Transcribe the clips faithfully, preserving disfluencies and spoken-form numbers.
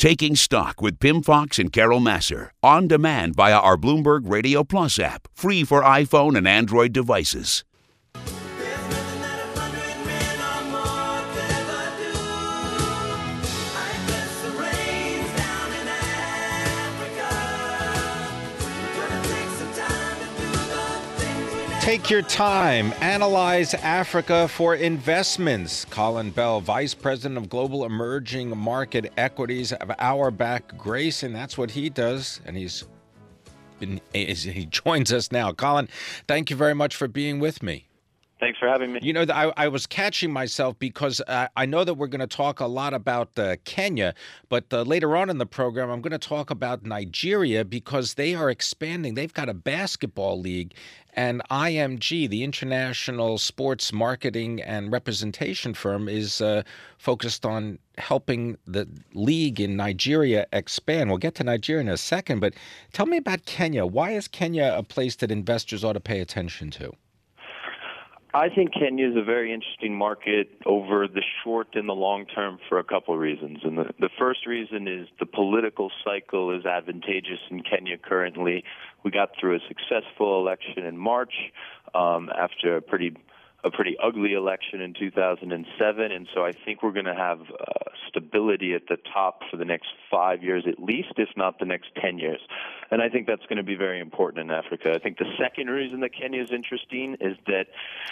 Taking Stock with Pimm Fox and Carol Massar. On demand via our Bloomberg Radio Plus app. Free for iPhone and Android devices. Take your time. Analyze Africa for investments. Colin Bell, Vice President of Global Emerging Market Equities of Auerbach Grayson. That's what he does, and he's been, he joins us now. Colin, thank you very much for being with me. Thanks for having me. You know, I, I was catching myself because uh, I know that we're going to talk a lot about uh, Kenya, but uh, later on in the program, I'm going to talk about Nigeria because they are expanding. They've got a basketball league, and I M G, the international sports marketing and representation firm, is uh, focused on helping the league in Nigeria expand. We'll get to Nigeria in a second, but tell me about Kenya. Why is Kenya a place that investors ought to pay attention to? I think Kenya is a very interesting market over the short and the long term for a couple of reasons. And the, the first reason is the political cycle is advantageous in Kenya currently. We got through a successful election in March um, after a pretty a pretty ugly election in two thousand seven, and so I think we're going to have uh, stability at the top for the next five years at least, if not the next ten years. And I think that's going to be very important in Africa. I think the second reason that Kenya is interesting is that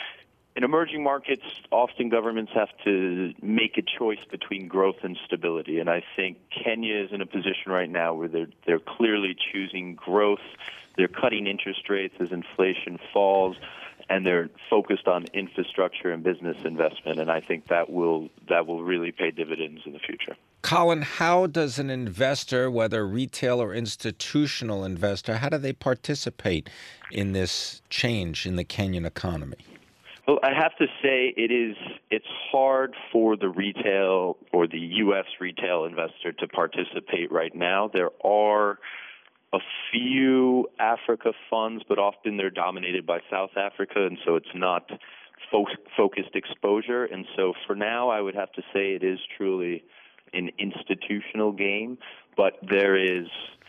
in emerging markets, often governments have to make a choice between growth and stability, and I think Kenya is in a position right now where they're, they're clearly choosing growth. They're cutting interest rates as inflation falls, and they're focused on infrastructure and business investment, and I think that will that will really pay dividends in the future. Colin, how does an investor, whether retail or institutional investor, how do they participate in this change in the Kenyan economy? Well, I have to say it is it's hard for the retail or the U S retail investor to participate right now. There are a few Africa funds, but often they're dominated by South Africa, and so it's not fo- focused exposure. And so for now, I would have to say it is truly an institutional game, but there is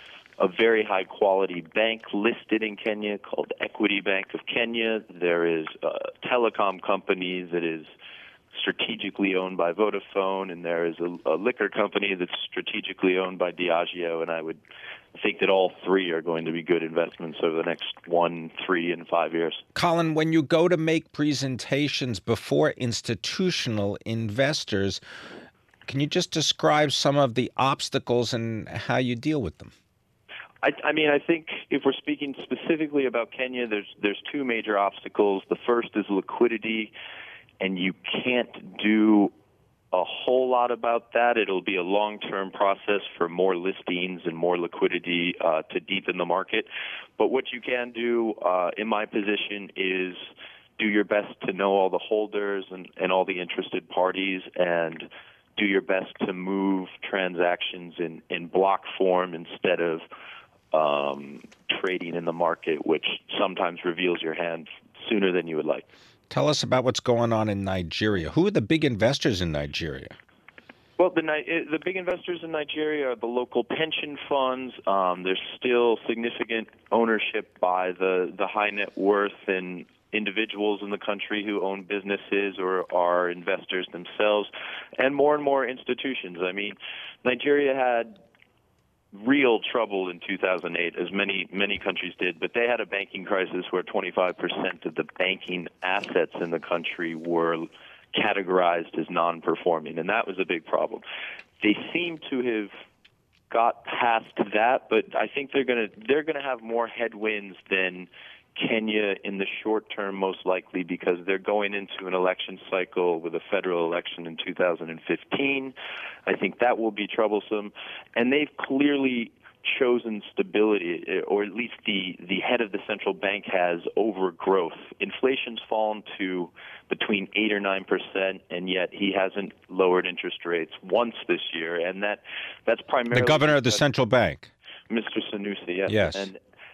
a very high-quality bank listed in Kenya called Equity Bank of Kenya. There is a telecom company that is strategically owned by Vodafone, and there is a, a liquor company that's strategically owned by Diageo, and I would think that all three are going to be good investments over the next one, three, and five years. Colin, when you go to make presentations before institutional investors, can you just describe some of the obstacles and how you deal with them? I, I mean, I think if we're speaking specifically about Kenya, there's there's two major obstacles. The first is liquidity, and you can't do a whole lot about that. It'll be a long-term process for more listings and more liquidity uh, to deepen the market. But what you can do, uh, in my position, is do your best to know all the holders and, and all the interested parties, and do your best to move transactions in, in block form instead of um, trading in the market, which sometimes reveals your hand sooner than you would like. Tell us about what's going on in Nigeria. Who are the big investors in Nigeria? Well, the the big investors in Nigeria are the local pension funds. Um, there's still significant ownership by the, the high net worth and individuals in the country who own businesses or are investors themselves, and more and more institutions. I mean, Nigeria had real trouble in two thousand eight, as many many countries did, but they had a banking crisis where twenty-five percent of the banking assets in the country were categorized as non-performing, and that was a big problem. They seem to have got past that, but I think they're going to they're going to have more headwinds than Kenya in the short term, most likely, because they're going into an election cycle with a federal election in two thousand fifteen. I think that will be troublesome, and they've clearly chosen stability, or at least the, the head of the central bank has, over growth. Inflation's fallen to between eight or nine percent, and yet he hasn't lowered interest rates once this year, and that that's primarily the governor of the central bank, Mister Sanusi. Yes, yes. and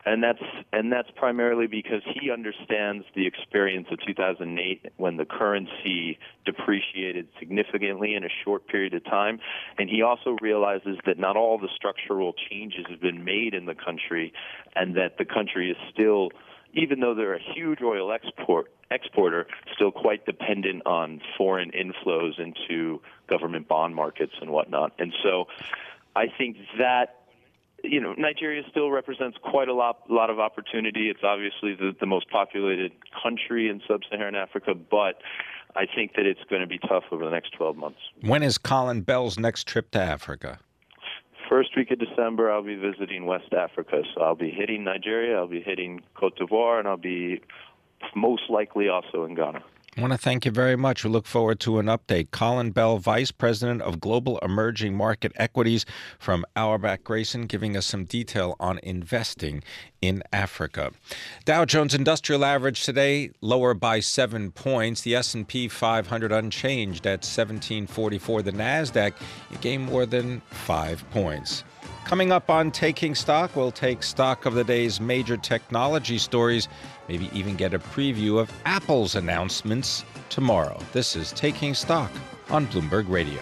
and that's and that's primarily because he understands the experience of two thousand eight when the currency depreciated significantly in a short period of time, and he also realizes that not all the structural changes have been made in the country, and that the country is still, even though they're a huge oil export exporter, still quite dependent on foreign inflows into government bond markets and whatnot. And so I think that, you know, Nigeria still represents quite a lot, lot of opportunity. It's obviously the, the most populated country in sub-Saharan Africa, but I think that it's going to be tough over the next twelve months. When is Colin Bell's next trip to Africa? First week of December, I'll be visiting West Africa. So I'll be hitting Nigeria, I'll be hitting Cote d'Ivoire, and I'll be most likely also in Ghana. I want to thank you very much. We look forward to an update. Colin Bell, Vice President of Global Emerging Market Equities from Auerbach Grayson, giving us some detail on investing in Africa. Dow Jones Industrial Average today lower by seven points. The S and P five hundred unchanged at seventeen forty-four. The NASDAQ it gained more than five points. Coming up on Taking Stock, we'll take stock of the day's major technology stories, maybe even get a preview of Apple's announcements tomorrow. This is Taking Stock on Bloomberg Radio.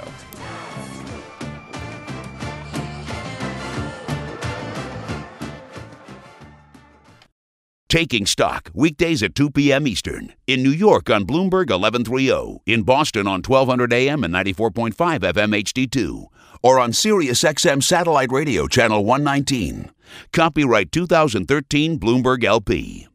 Taking Stock, weekdays at two p.m. Eastern. In New York on Bloomberg eleven thirty. In Boston on twelve hundred A M and ninety-four point five F M H D two. Or on Sirius X M Satellite Radio Channel one nineteen. Copyright two thousand thirteen Bloomberg L P.